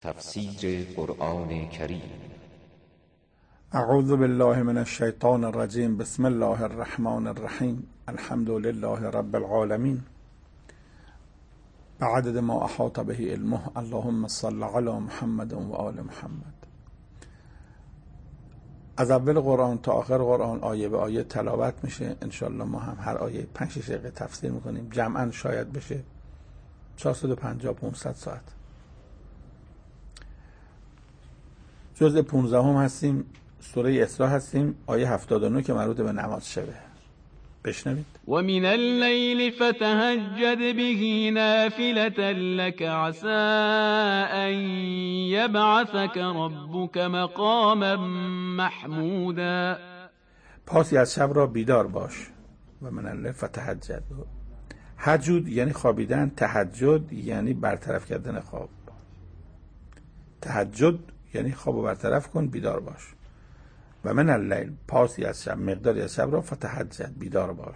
تفسیر قرآن کریم. اعوذ بالله من الشیطان الرجیم. بسم الله الرحمن الرحیم. الحمد لله رب العالمین بعدد ما احاط به علمه. اللهم صل علی محمد و آل محمد. از اول قرآن تا آخر قرآن آیه به آیه تلاوت میشه. انشالله ما هم هر آیه 5-6 دقیقه تفسیر میکنیم. جمعا شاید بشه 450-500 ساعت. جزء 15 هم هستیم، سوره اسراء هستیم، آیه 79 که مربوط به نماز شبه. بشنوید. و من اللیل فتهجد به نافلة لك عسى ان یبعثك ربك مقاما محمودا. پاسی از شب را بیدار باش. و من اللیل فتهجد. هجود یعنی خوابیدن، تهجد یعنی برطرف کردن خواب. تهجد یعنی خوابو برطرف کن، بیدار باش. و من اللیل، پاسی از شب، مقداری از شب را فتهجد، بیدار باش.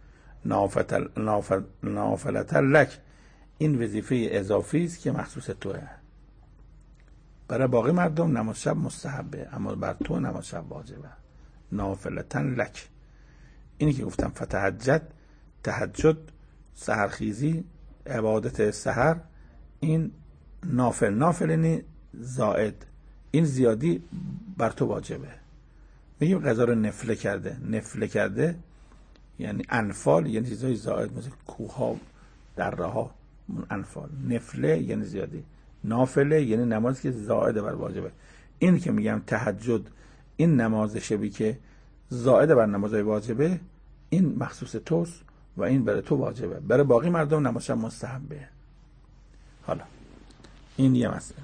نافلة لک، این وظیفه اضافی است که مخصوص توه. برای باقی مردم نماز شب مستحبه، اما بر تو نماز شب واجبه. نافلة لک، اینی که گفتم فتهجد، تهجد، سحرخیزی، عبادت سحر، این نافل یعنی زائد، این زیادی بر تو واجبه. میگیم غذا رو نفله کرده یعنی انفال، یعنی چیزای زائد مثل کوه ها، دره ها، انفال. نفله یعنی زیادی، نافله یعنی نمازی که زائد بر واجبه. این که میگم تهجد، این نماز شبی که زائد بر نمازهای واجبه، این مخصوص توست و این برای تو واجبه. برای باقی مردم نماز شب مستحبه. حالا این یه مسئله.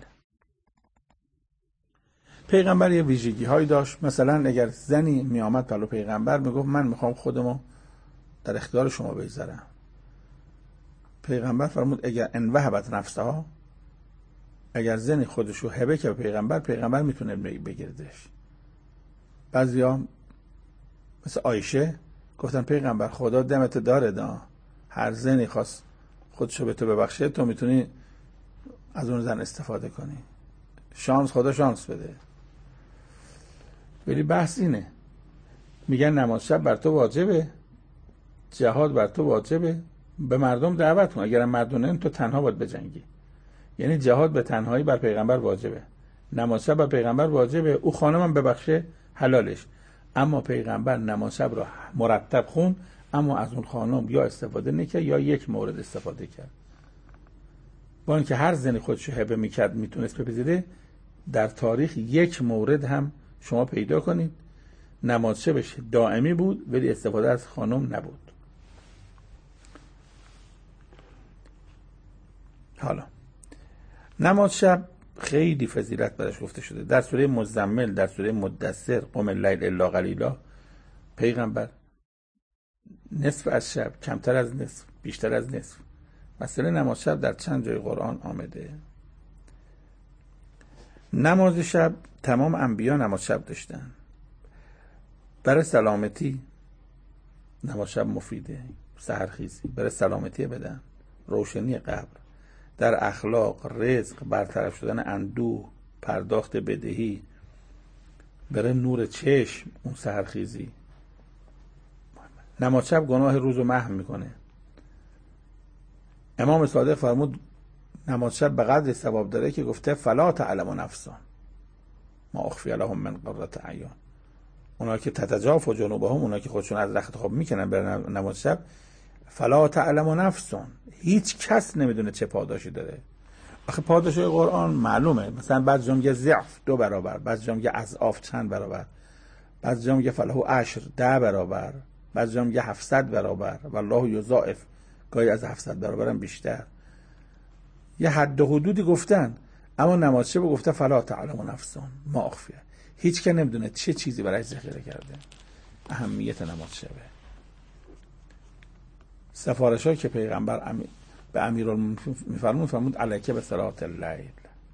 پیغمبر یه ویژگی هایی داشت. مثلا اگر زنی می آمد پلو پیغمبر میگفت من میخوام خودمو در اختیار شما بگذارم، پیغمبر فرمود اگر ان وهبت نفسها، اگر زنی خودشو هبه که پیغمبر میتونه بگیردش. بعضیا مثل عایشه گفتن پیغمبر خدا دمت داره، هر زنی خواست خودشو به تو ببخشه تو میتونی از اون زن استفاده کنی. خدا شانس بده. ولی بحث اینه، میگن نماز شب بر تو واجبه، جهاد بر تو واجبه، به مردم دعوت کن. اگر مردم نه تو تنها باید بجنگی. یعنی جهاد به تنهایی بر پیغمبر واجبه، نماز شب بر پیغمبر واجبه. او خانمم ببخشه حلالش، اما پیغمبر نماز شب را مرتب خون، اما از اون خانم یا استفاده نکرد یا یک مورد استفاده کرد. با اینکه هر زنی خودشو هبه میکرد میتونست بپذیره، در تاریخ یک مورد هم شما پیدا کنید نماز شبش دائمی بود ولی استفاده از خانم نبود. حالا نماز شب خیلی فضیلت برش گفته شده. در سوره مزمل، در سوره مدثر، قم اللیل الا قلیلا، پیغمبر نصف از شب، کمتر از نصف، بیشتر از نصف. مسئله نماز شب در چند جای قرآن آمده. نماز شب تمام انبیا نماز شب داشتن. برای سلامتی نماز شب مفیده، سحرخیزی برای سلامتی بدن، روشنی قبر، در اخلاق، رزق، برطرف شدن اندوه، پرداخت بدهی، برای نور چشم، اون سحرخیزی. نماز شب گناه روزو محو میکنه. امام صادق فرمود نماز شب به قدر ثواب داره که گفته فلا تعلم نفسان ما اخفی لهم من قرة اعین. اونا که تتجافا جنوبهم، اونا که خودشون از رخت خواب میکنن برای نماز شب، فلا تعلم نفسان، هیچ کس نمیدونه چه پاداشی داره. آخه پاداشی قرآن معلومه. مثلا بعضی جا میگه ضعف 2 برابر، بعضی جا میگه اضعاف چند برابر، بعضی جا میگه فله عشر 10 برابر، بعضی جا میگه 700 برابر، والله یضاعف، گاهی از 700 برابر هم بیشتر. یه حد و حدودی گفتن، اما نماز شب گفته فلا تعلم نفسان ما اخفی، هیچ که نمیدونه چه چیزی برای ذخیره کرده. اهمیت نماز شبه. سفارش ها که پیغمبر به امیرالمومنین فرمود علیک به صلاة اللیل.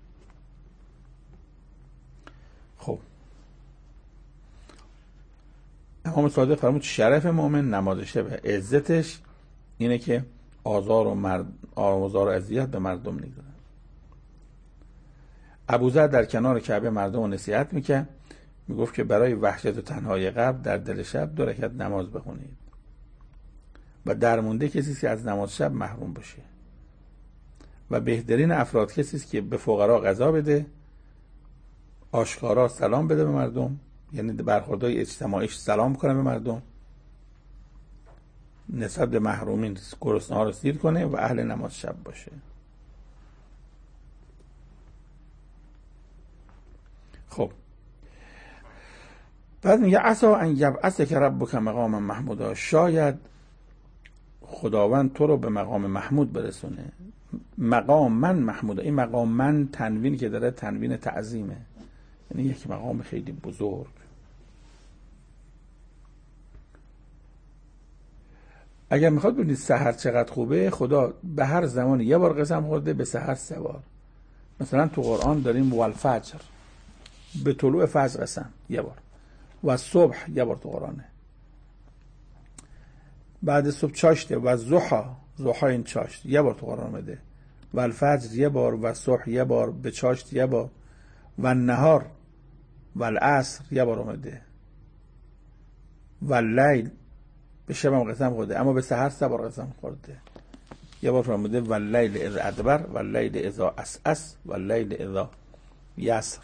خب امام صادق فرمود شرف مؤمن نماز شبه، عزتش اینه که آزار و اذیت به مردم نگذاره. ابوذر در کنار کعبه مردم رو نصیحت میکرد، میگفت که برای وحشت و تنهایی قلب در دل شب 2 رکعت نماز بخونید و درمونده کسی که از نماز شب محروم بشه و بهترین افراد کسی که به فقرا غذا بده، آشکارا سلام بده به مردم، یعنی برخوردهای اجتماعیش سلام کنه به مردم، نسبت به محرومین گرسنه‌ها رو سیر کنه و اهل نماز شب باشه. خب بعد میگه عسا ان یبعثک ربک مقام محمودا، شاید خداوند تو رو به مقام محمود برسونه. مقام من محمودا، این مقام من تنوینی که داره تنوین تعظیمه، یعنی یک مقام خیلی بزرگ. اگر میخواد ببینید سحر چقدر خوبه، خدا به هر زمانی یه بار قسم خورده، به سحر 3 بار. مثلا تو قرآن داریم والفجر، به طلوع فجر قسم 1 بار، و صبح 1 بار تو قرآنه، بعد صبح چاشته، و ضحا این چاشت 1 بار تو قرآن اومده، و الفجر 1 بار، و صبح 1 بار، به چاشت 1 بار، و نهار و العصر 1 بار اومده، و لیل به شب هم قسم خورده، اما به سحر 3 بار قسم خورده. 1 بار فرموده و لیل اذا ادبر، و لیل اذا اسعس، و لیل اذا یسر.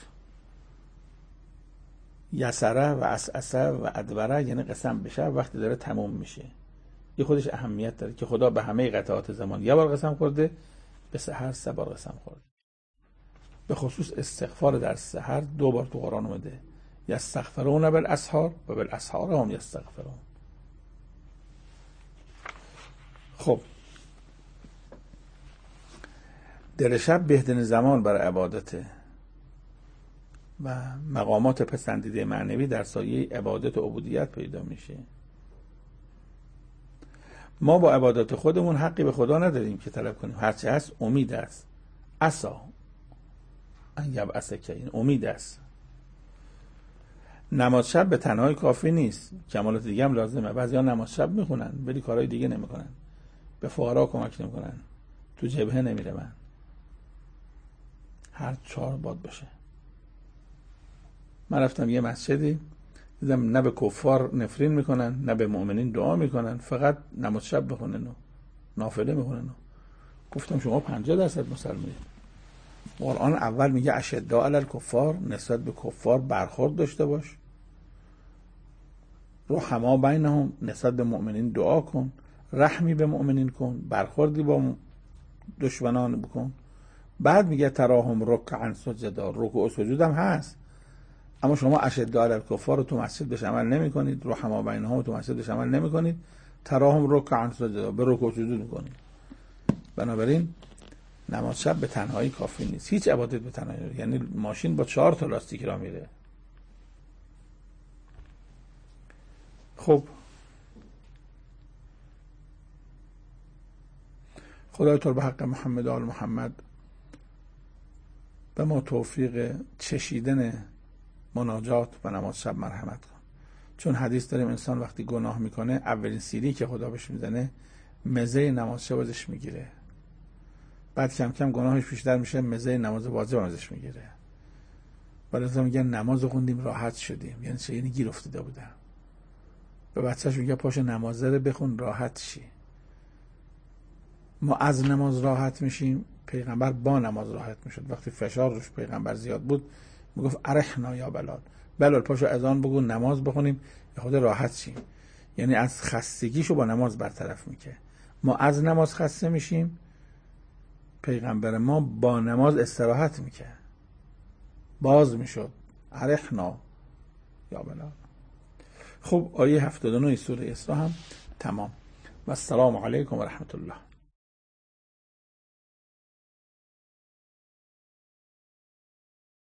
یسره و اسعسه و ادبره یعنی قسم به شب وقتی داره تموم میشه. یه خودش اهمیت داره که خدا به همه قطعات زمان 1 بار قسم خورده، به سحر 3 بار قسم خورده. به خصوص استغفار در سحر 2 بار تو قرآن اومده، یستغفرون بالاسحار و بالاسحار هم یستغفرون. خب دل شب بهترین زمان برای عبادته و مقامات پسندیده معنوی در سایه عبادت و عبودیت پیدا میشه. ما با عبادت خودمون حقی به خدا نداریم که طلب کنیم، هرچه هست امید است. عسا ان یبعثک، این امید است. نماز شب به تنهایی کافی نیست، کمالات دیگه هم لازمه. بعضیا نماز شب میخونن ولی کارهای دیگه نمیکنن، به فقرا کمک نمیکنن، تو جبهه نمیرن. هر 4 باد باشه. من رفتم یه مسجدی دیدم نه به کفار نفرین میکنن نه به مؤمنین دعا میکنن، فقط نماز شب بخونن و نافله میخونن. گفتم شما 50% مسلمانید. قرآن اول میگه اشداء علی الکفار، نسبت به کفار برخورد داشته باش. رحما بینهم، نسبت به مؤمنین دعا کن. رحمی به مؤمنین کن، برخوردی با دشمنان بکن. بعد میگه تراهم رکعا سجدا، رکوع و سجود هم هست، اما شما اشداء علی الکفار رو تو مسجد بهش عمل نمی کنید، رحما بینهم رو تو مسجد بهش عمل نمی کنید، تراهم رکعا سجدا، به رکوع و سجود میکنید. بنابراین نماز شب به تنهایی کافی نیست، هیچ عبادت به تنهایی نیست. یعنی ماشین با 4 تا لاستیک را میره. خب خدای تو به حق محمد آل محمد به ما توفیق چشیدن مناجات و نماز شب مرحمت کن. چون حدیث داریم انسان وقتی گناه میکنه اولین سیلی که خدا بهش میزنه مزه نماز شب ازش میگیره، بعد کم کم گناهش بیشتر میشه، مزه نماز واجب ازش میگیره. ولی میگن نماز خوندیم راحت شدیم، یعنی چه؟ یعنی گیر افتاده بودم. به بچه‌ش میگه پاش نماز رو بخون راحت شی. ما از نماز راحت میشیم، پیغمبر با نماز راحت میشد. وقتی فشار روش پیغمبر زیاد بود میگفت ارحنا یا بلال پاشو اذان بگو نماز بخونیم یا خود راحت شیم. یعنی از خستگیشو با نماز برطرف میکنه. ما از نماز خسته میشیم، پیغمبر ما با نماز استراحت میکنه، باز میشد ارحنا یا بلال. خب آیه 79 سوره اسراء هم تمام. و السلام علیکم و رحمت الله.